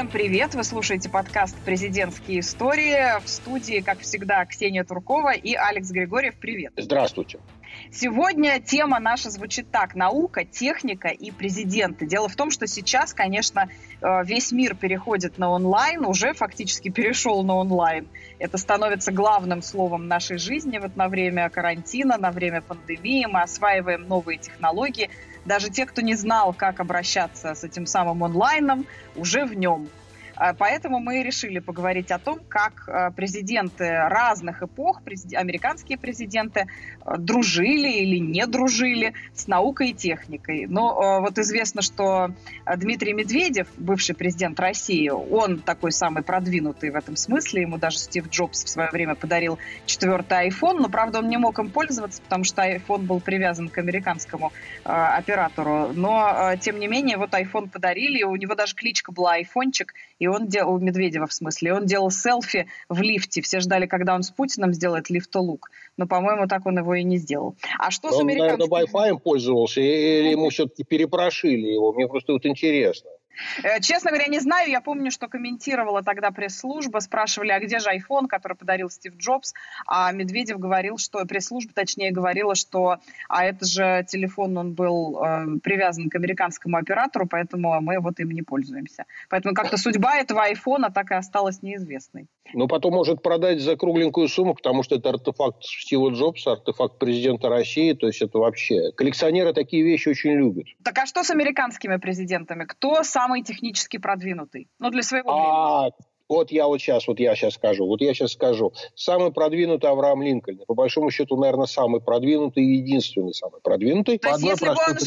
Всем привет! Вы слушаете подкаст «Президентские истории». В студии, как всегда, Ксения Туркова и Алекс Григорьев. Привет! Здравствуйте! Сегодня тема наша звучит так: наука, техника и президенты. Дело в том, что сейчас, конечно, весь мир переходит на онлайн, уже фактически перешел на онлайн. Это становится главным словом нашей жизни вот на время карантина, на время пандемии. Мы осваиваем новые технологии. Даже те, кто не знал, как обращаться с этим самым онлайном, уже в нем. Поэтому мы решили поговорить о том, как президенты разных эпох, американские президенты, дружили или не дружили с наукой и техникой. Но вот известно, что Дмитрий Медведев, бывший президент России, он такой самый продвинутый в этом смысле. Ему даже Стив Джобс в свое время подарил 4-й iPhone, но, правда, он не мог им пользоваться, потому что iPhone был привязан к американскому оператору. Но, тем не менее, вот iPhone подарили, у него даже кличка была «Айфончик», и он делал, у Медведева в смысле, он делал селфи в лифте. Все ждали, когда он с Путиным сделает лифтолук. Но, по-моему, так он его и не сделал. А что с американским? Он, наверное, Wi-Fi пользовался, или ему все-таки перепрошили его? Мне просто вот интересно. Честно говоря, не знаю. Я помню, что комментировала тогда пресс-служба. Спрашивали, а где же iPhone, который подарил Стив Джобс? А Медведев говорил, что пресс-служба, точнее, говорила, что это же телефон, он был привязан к американскому оператору, поэтому мы вот им не пользуемся. Поэтому как-то судьба этого айфона так и осталась неизвестной. Но потом может продать за кругленькую сумму, потому что это артефакт Стива Джобса, артефакт президента России. То есть это вообще... Коллекционеры такие вещи очень любят. Так а что с американскими президентами? Кто самый технически продвинутый? Ну, для своего времени. Вот я сейчас скажу. Самый продвинутый Авраам Линкольн. По большому счету, наверное, самый продвинутый и единственный самый продвинутый. То есть, если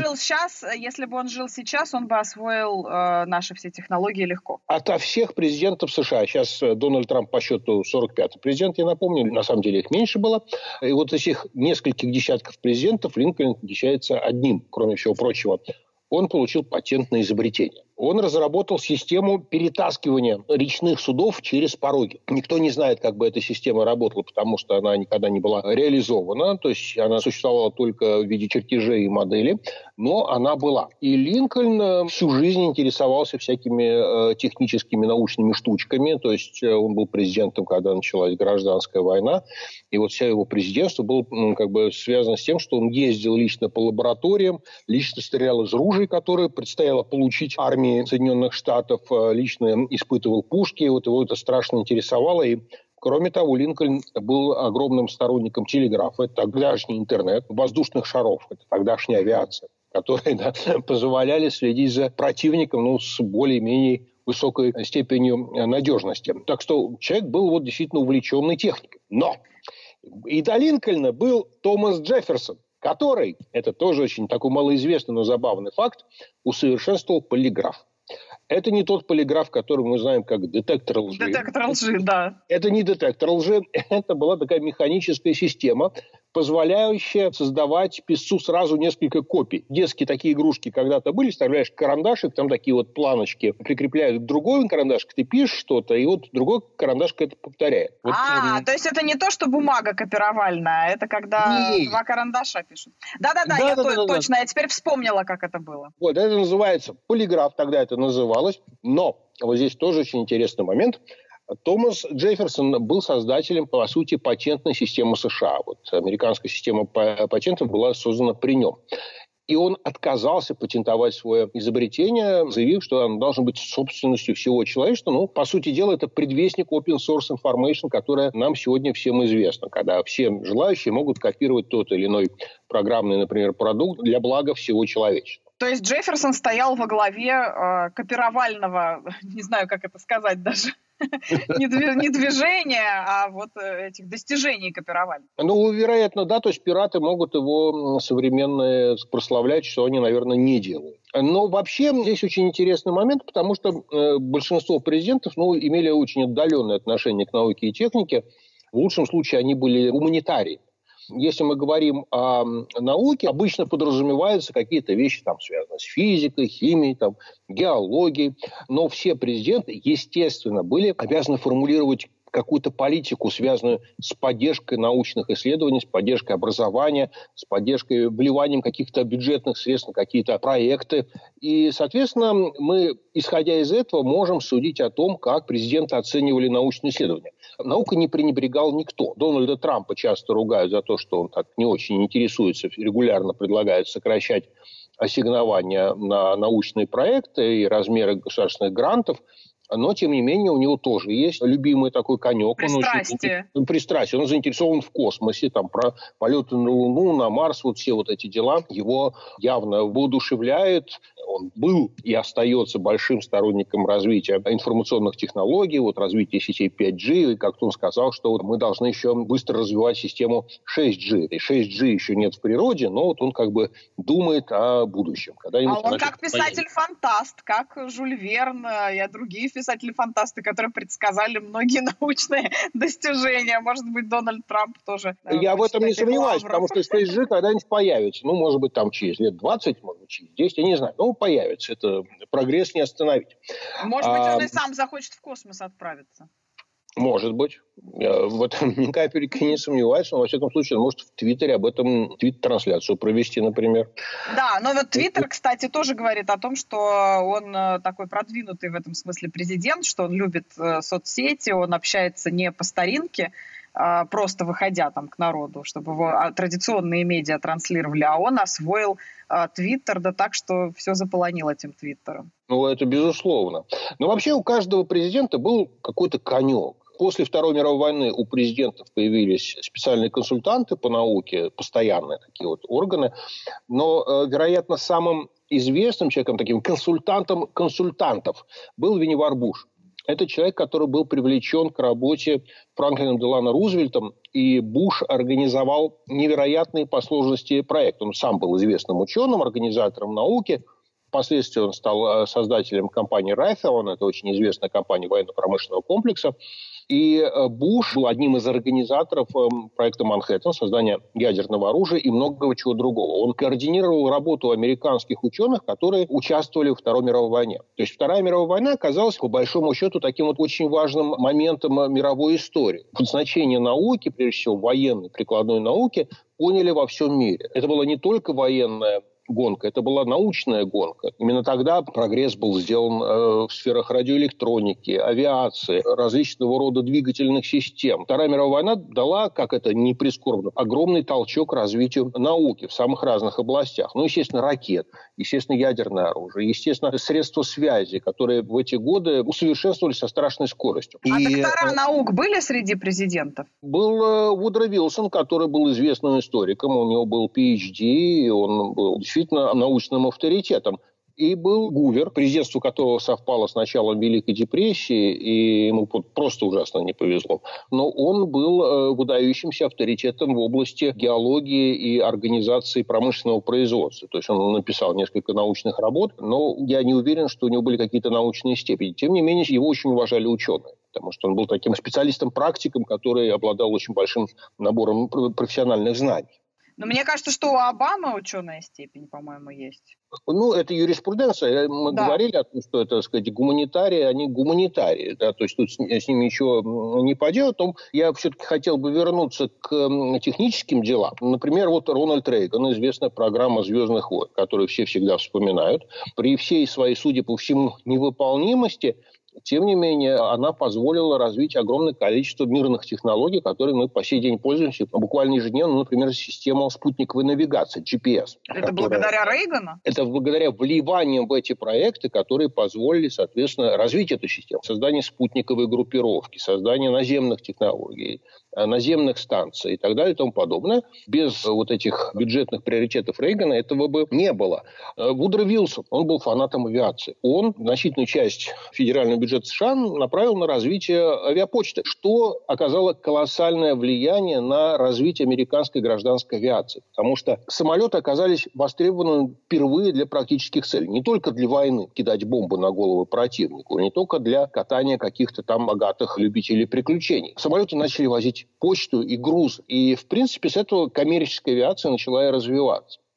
бы он жил сейчас, он бы освоил наши все технологии легко. Ото всех президентов США. Сейчас Дональд Трамп по счету 45-й президент, я напомню. На самом деле их меньше было. И вот этих нескольких десятков президентов Линкольн отличается одним, кроме всего прочего. Он получил патент на изобретение. Он разработал систему перетаскивания речных судов через пороги. Никто не знает, как бы эта система работала, потому что она никогда не была реализована. То есть она существовала только в виде чертежей и моделей, но она была. И Линкольн всю жизнь интересовался всякими техническими научными штучками. То есть он был президентом, когда началась гражданская война. И вот вся его президентство было связано с тем, что он ездил лично по лабораториям, лично стрелял из ружей, которые предстояло получить армии Соединенных Штатов, лично испытывал пушки, вот его это страшно интересовало. И, кроме того, Линкольн был огромным сторонником телеграфа, это тогдашний интернет, воздушных шаров, это тогдашняя авиация, которые позволяли следить за противником с более-менее высокой степенью надежности. Так что человек был действительно увлеченный техникой. Но и до Линкольна был Томас Джефферсон, который, это тоже очень такой малоизвестный, но забавный факт, усовершенствовал полиграф. Это не тот полиграф, который мы знаем как детектор лжи. Детектор лжи, да. Это не детектор лжи, это была такая механическая система, позволяющая создавать писцу сразу несколько копий. Детские такие игрушки когда-то были, вставляешь карандашик, там такие вот планочки прикрепляют к другой карандашик, ты пишешь что-то, и вот другой карандашик это повторяет. То есть это не то, что бумага копировальная, это когда два карандаша пишут. Да, точно, я теперь вспомнила, как это было. Вот, это называется полиграф, тогда это называлось, но вот здесь тоже очень интересный момент. Томас Джефферсон был создателем, по сути, патентной системы США. Вот американская система патентов была создана при нем. И он отказался патентовать свое изобретение, заявив, что оно должно быть собственностью всего человечества. По сути дела, это предвестник open source information, которая нам сегодня всем известна, когда все желающие могут копировать тот или иной программный, например, продукт для блага всего человечества. То есть Джефферсон стоял во главе копировального, не знаю, как это сказать даже, не движения, а вот этих достижений копирования. Вероятно, да. То есть пираты могут его современные прославлять, что они, наверное, не делают. Но вообще здесь очень интересный момент, потому что большинство президентов имели очень отдаленное отношение к науке и технике. В лучшем случае они были гуманитарии. Если мы говорим о науке, обычно подразумеваются какие-то вещи, связанные с физикой, химией, геологией. Но все президенты, естественно, были обязаны формулировать какую-то политику, связанную с поддержкой научных исследований, с поддержкой образования, с поддержкой вливанием каких-то бюджетных средств на какие-то проекты. И, соответственно, мы, исходя из этого, можем судить о том, как президенты оценивали научные исследования. Наукой не пренебрегал никто. Дональда Трампа часто ругают за то, что он так не очень интересуется, регулярно предлагает сокращать ассигнования на научные проекты и размеры государственных грантов. Но, тем не менее, у него тоже есть любимый такой конек. Пристрастие. Он заинтересован в космосе, там, про полеты на Луну, на Марс, вот все вот эти дела его явно воодушевляют. Он был и остается большим сторонником развития информационных технологий, вот развития сетей 5G. И как-то он сказал, что вот мы должны еще быстро развивать систему 6G. И 6G еще нет в природе, но вот он как бы думает о будущем. А он как писатель-фантаст, как Жюль Верн и другие писатели-фантасты, которые предсказали многие научные достижения. Может быть, Дональд Трамп тоже. Я в этом не сомневаюсь, потому что 6G когда-нибудь появится. Ну, может быть, там через лет 20, может быть, через 10, я не знаю. Но появится. Это прогресс не остановить. Может быть, он и сам захочет в космос отправиться. Может быть. Я в этом ни капельки не сомневаюсь. Но, во всяком случае, он может в Твиттере об этом твит-трансляцию провести, например. Да, но вот Твиттер, кстати, тоже говорит о том, что он такой продвинутый в этом смысле президент, что он любит соцсети, он общается не по старинке, просто выходя там к народу, чтобы его традиционные медиа транслировали, а он освоил Твиттер, да так, что все заполонил этим Твиттером. Ну, это безусловно. Но вообще у каждого президента был какой-то конек. После Второй мировой войны у президентов появились специальные консультанты по науке, постоянные такие вот органы. Но, вероятно, самым известным человеком, таким консультантом консультантов, был Винни-Вар Буш. Это человек, который был привлечен к работе Франклином Делано Рузвельтом, и Буш организовал невероятные по сложности проекты. Он сам был известным ученым, организатором науки. Впоследствии он стал создателем компании Raytheon, это очень известная компания военно-промышленного комплекса. И Буш был одним из организаторов проекта «Манхэттен», создания ядерного оружия и многого чего другого. Он координировал работу американских ученых, которые участвовали во Второй мировой войне. То есть Вторая мировая война оказалась, по большому счету, таким вот очень важным моментом мировой истории. Значение науки, прежде всего военной, прикладной науки, поняли во всем мире. Это была не только военная гонка, это была научная гонка. Именно тогда прогресс был сделан в сферах радиоэлектроники, авиации, различного рода двигательных систем. Вторая мировая война дала, как это не прискорбно, огромный толчок развитию науки в самых разных областях. Ну, естественно, ракет, естественно, ядерное оружие, естественно, средства связи, которые в эти годы усовершенствовались со страшной скоростью. А доктора наук были среди президентов? Был Вудро Вилсон, который был известным историком, у него был PhD, и он был действительно научным авторитетом. И был Гувер, президентство которого совпало с началом Великой депрессии, и ему просто ужасно не повезло. Но он был выдающимся авторитетом в области геологии и организации промышленного производства. То есть он написал несколько научных работ, но я не уверен, что у него были какие-то научные степени. Тем не менее, его очень уважали ученые, потому что он был таким специалистом-практиком, который обладал очень большим набором профессиональных знаний. Но мне кажется, что у Обамы ученая степень, по-моему, есть. Ну, это юриспруденция. Мы говорили о том, что это, так сказать, гуманитарии, они гуманитарии. Да? То есть тут с ними ничего не поделать. Но я все-таки хотел бы вернуться к техническим делам. Например, вот Рональд Рейган, известная программа «Звездных войн», которую все всегда вспоминают. При всей своей, судя по всему, невыполнимости, тем не менее, она позволила развить огромное количество мирных технологий, которыми мы по сей день пользуемся буквально ежедневно, например, система спутниковой навигации, GPS. Это благодаря Рейгану? Это благодаря вливаниям в эти проекты, которые позволили, соответственно, развить эту систему. Создание спутниковой группировки, создание наземных технологий, наземных станций и так далее и тому подобное. Без вот этих бюджетных приоритетов Рейгана этого бы не было. Вудро Вилсон, он был фанатом авиации. Он значительную часть федерального бюджета США направил на развитие авиапочты, что оказало колоссальное влияние на развитие американской гражданской авиации. Потому что самолеты оказались востребованы впервые для практических целей. Не только для войны, кидать бомбы на голову противнику, не только для катания каких-то там богатых любителей приключений. Самолеты начали возить почту и груз. И, в принципе, с этого коммерческая авиация начала и развиваться.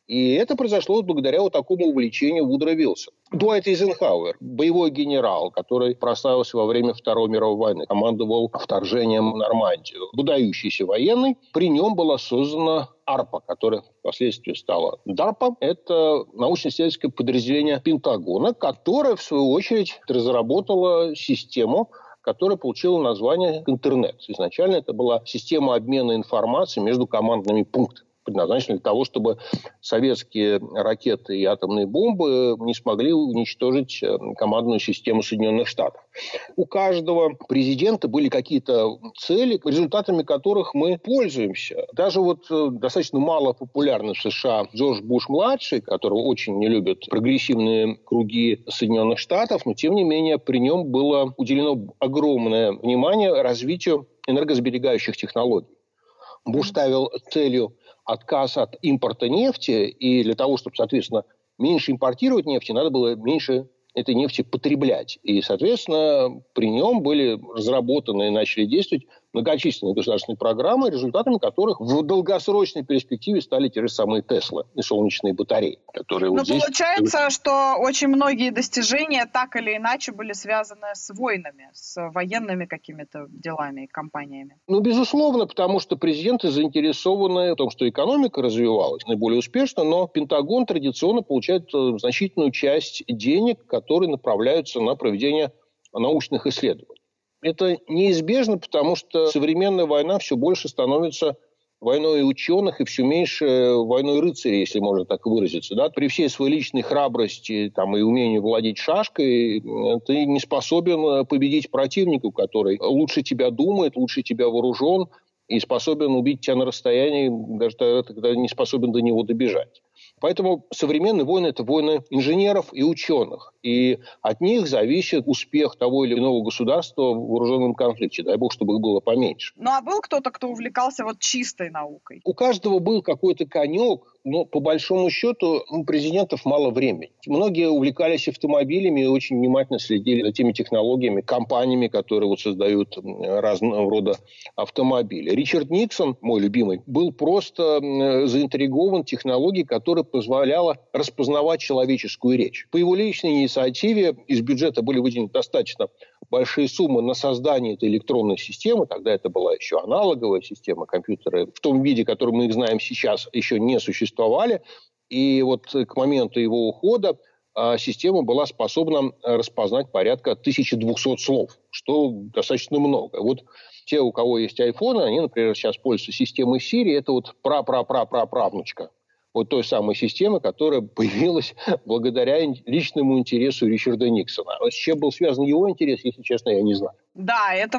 И это произошло благодаря вот такому увлечению Вудро Вилсона. Дуайт Эйзенхауэр, боевой генерал, который прославился во время Второй мировой войны, командовал вторжением в Нормандию. Выдающийся военный. При нем была создана АРПА, которая впоследствии стала DARPA. Это научно-исследовательское подразделение Пентагона, которое, в свою очередь, разработало систему, которая получила название интернет. Изначально это была система обмена информацией между командными пунктами, предназначенная для того, чтобы советские ракеты и атомные бомбы не смогли уничтожить командную систему Соединенных Штатов. У каждого президента были какие-то цели, результатами которых мы пользуемся. Даже вот достаточно мало популярный в США Джордж Буш-младший, которого очень не любят прогрессивные круги Соединенных Штатов, но тем не менее при нем было уделено огромное внимание развитию энергосберегающих технологий. Буш ставил целью отказ от импорта нефти, и для того, чтобы, соответственно, меньше импортировать нефти, надо было меньше этой нефти потреблять. И, соответственно, при нем были разработаны и начали действовать многочисленные государственные программы, результатами которых в долгосрочной перспективе стали те же самые Теслы и солнечные батареи, которые Но вот здесь... получается, что очень многие достижения так или иначе были связаны с войнами, с военными какими-то делами и компаниями. Ну, безусловно, потому что президенты заинтересованы в том, что экономика развивалась наиболее успешно, но Пентагон традиционно получает значительную часть денег, которые направляются на проведение научных исследований. Это неизбежно, потому что современная война все больше становится войной ученых и все меньше войной рыцарей, если можно так выразиться. Да? При всей своей личной храбрости там, и умении владеть шашкой ты не способен победить противника, который лучше тебя думает, лучше тебя вооружен и способен убить тебя на расстоянии, даже тогда, когда не способен до него добежать. Поэтому современные войны – это войны инженеров и ученых. И от них зависит успех того или иного государства в вооруженном конфликте. Дай бог, чтобы их было поменьше. Ну, а был кто-то, кто увлекался вот чистой наукой? У каждого был какой-то конек, но по большому счету у президентов мало времени. Многие увлекались автомобилями и очень внимательно следили за теми технологиями, компаниями, которые вот создают разного рода автомобили. Ричард Никсон, мой любимый, был просто заинтригован технологией, которая позволяла распознавать человеческую речь. По его личной инициативе из бюджета были выделены достаточно большие суммы на создание этой электронной системы. Тогда это была еще аналоговая система. Компьютеры в том виде, который мы их знаем сейчас, еще не существовали. И вот к моменту его ухода система была способна распознать порядка 1200 слов, что достаточно много. Вот те, у кого есть айфоны, они, например, сейчас пользуются системой Siri. Это вот правнучка вот той самой системы, которая появилась благодаря личному интересу Ричарда Никсона. А с чем был связан его интерес, если честно, я не знаю. Да, это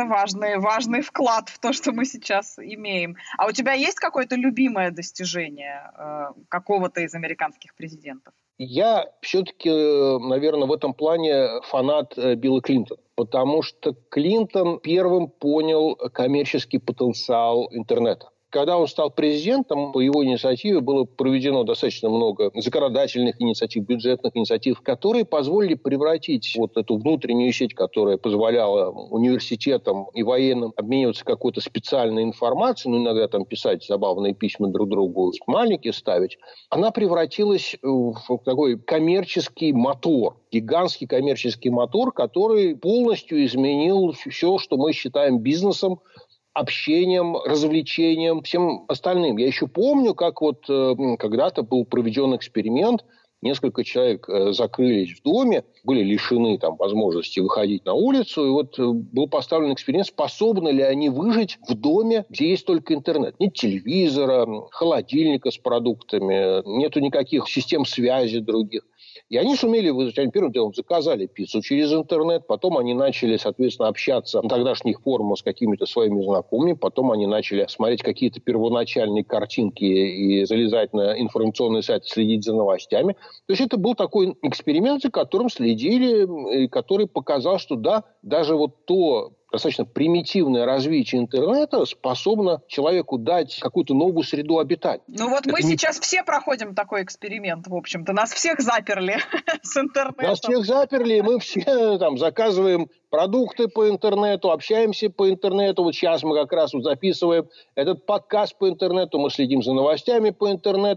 важный вклад в то, что мы сейчас имеем. А у тебя есть какое-то любимое достижение какого-то из американских президентов? Я все-таки, наверное, в этом плане фанат Билла Клинтона, потому что Клинтон первым понял коммерческий потенциал интернета. Когда он стал президентом, по его инициативе было проведено достаточно много законодательных инициатив, бюджетных инициатив, которые позволили превратить вот эту внутреннюю сеть, которая позволяла университетам и военным обмениваться какой-то специальной информацией, ну, иногда там писать забавные письма друг другу, маленькие ставить, она превратилась в такой коммерческий мотор, гигантский коммерческий мотор, который полностью изменил все, что мы считаем бизнесом, общением, развлечением, всем остальным. Я еще помню, как вот когда-то был проведен эксперимент, несколько человек закрылись в доме, были лишены там возможности выходить на улицу, и вот был поставлен эксперимент, способны ли они выжить в доме, где есть только интернет. Нет телевизора, холодильника с продуктами, нету никаких систем связи других. И они сумели выжить. Они первым делом заказали пиццу через интернет, потом они начали, соответственно, общаться на тогдашних форумах с какими-то своими знакомыми, потом они начали смотреть какие-то первоначальные картинки и залезать на информационные сайты, следить за новостями. То есть это был такой эксперимент, за которым следили, и который показал, что да, даже вот то достаточно примитивное развитие интернета способно человеку дать какую-то новую среду обитания. Ну вот мы сейчас все проходим такой эксперимент, в общем-то. Нас всех заперли с интернетом. Нас всех заперли, и мы все там заказываем продукты по интернету, общаемся по интернету. Вот сейчас мы как раз вот записываем этот подкаст по интернету, мы следим за новостями по интернету.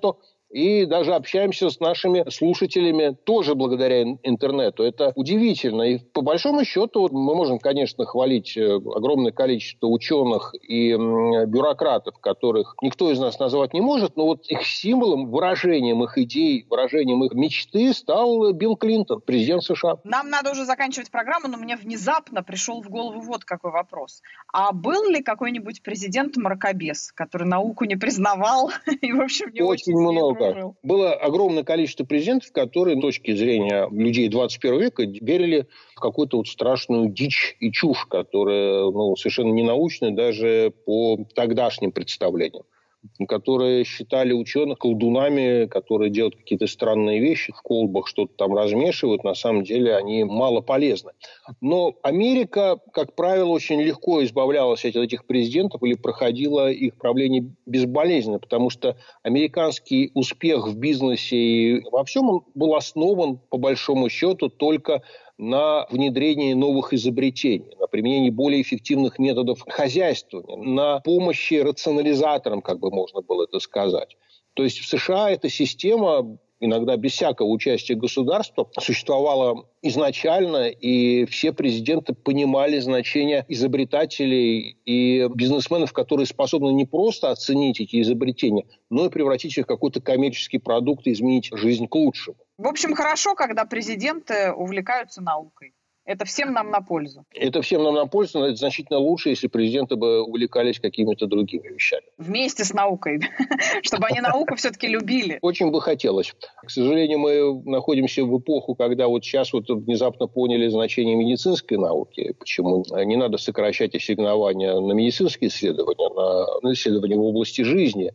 и даже общаемся с нашими слушателями тоже благодаря интернету. Это удивительно. И по большому счету мы можем, конечно, хвалить огромное количество ученых и бюрократов, которых никто из нас назвать не может, но вот их символом, выражением их идей, выражением их мечты стал Билл Клинтон, президент США. Нам надо уже заканчивать программу, но мне внезапно пришел в голову вот какой вопрос. А был ли какой-нибудь президент-мракобес, который науку не признавал и, в общем, не очень много. Дружил? Было огромное количество президентов, которые, с точки зрения людей 21 века, верили в какую-то вот страшную дичь и чушь, которая совершенно не научная даже по тогдашним представлениям, которые считали ученых колдунами, которые делают какие-то странные вещи, в колбах что-то там размешивают, на самом деле они мало полезны. Но Америка, как правило, очень легко избавлялась от этих президентов или проходила их правление безболезненно, потому что американский успех в бизнесе и во всем он был основан, по большому счету, только на внедрении новых изобретений, на применении более эффективных методов хозяйствования, на помощи рационализаторам, как бы можно было это сказать. То есть в США эта система, иногда без всякого участия государства, существовала изначально, и все президенты понимали значение изобретателей и бизнесменов, которые способны не просто оценить эти изобретения, но и превратить их в какой-то коммерческий продукт и изменить жизнь к лучшему. В общем, хорошо, когда президенты увлекаются наукой. Это всем нам на пользу. Это всем нам на пользу, но это значительно лучше, если президенты бы увлекались какими-то другими вещами. Вместе с наукой, чтобы они науку все-таки любили. Очень бы хотелось. К сожалению, мы находимся в эпоху, когда вот сейчас вот внезапно поняли значение медицинской науки, почему не надо сокращать ассигнования на медицинские исследования, на исследования в области жизни.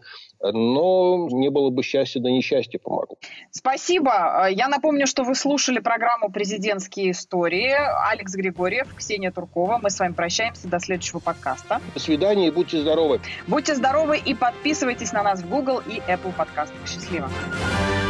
Но не было бы счастья, да несчастье помогло. Спасибо. Я напомню, что вы слушали программу «Президентские истории». Алекс Григорьев, Ксения Туркова. Мы с вами прощаемся. До следующего подкаста. До свидания и будьте здоровы. Будьте здоровы и подписывайтесь на нас в Google и Apple подкастах. Счастливо.